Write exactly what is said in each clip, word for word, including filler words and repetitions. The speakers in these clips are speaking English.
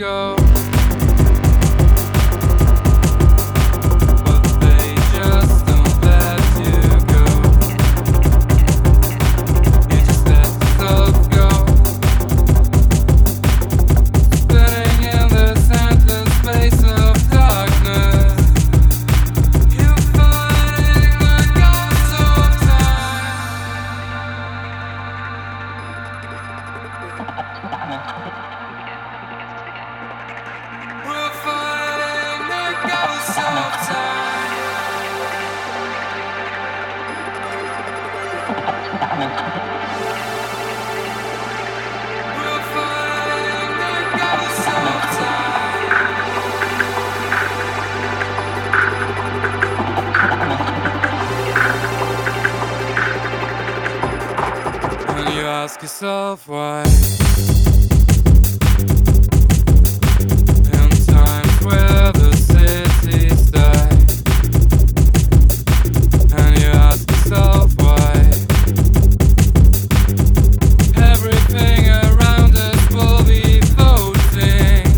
go. But they just don't let you go. You just let yourself go. Spinning in this endless space of darkness. You're fighting the ghosts of time. We're fighting the ghosts of time. We're fighting the ghosts of time. And you ask yourself why. In times where the cities die. And you ask yourself why. Everything around us will be floating.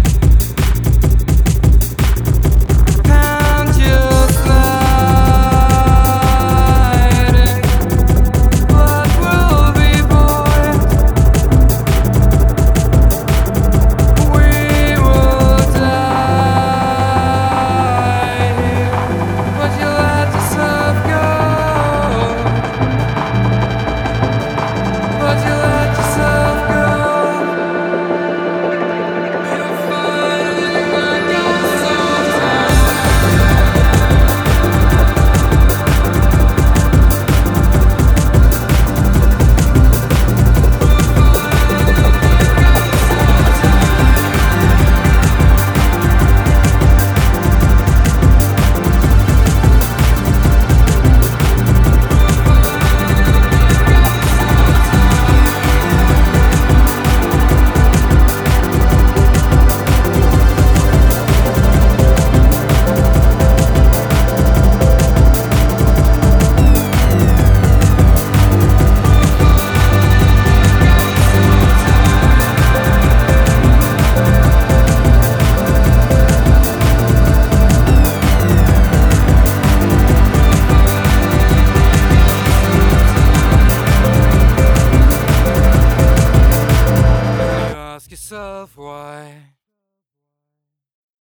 And you're sliding. Blood will be poured. We will die here. But you let yourself go. But you let yourself go. You're fighting the ghosts of time. You ask yourself why.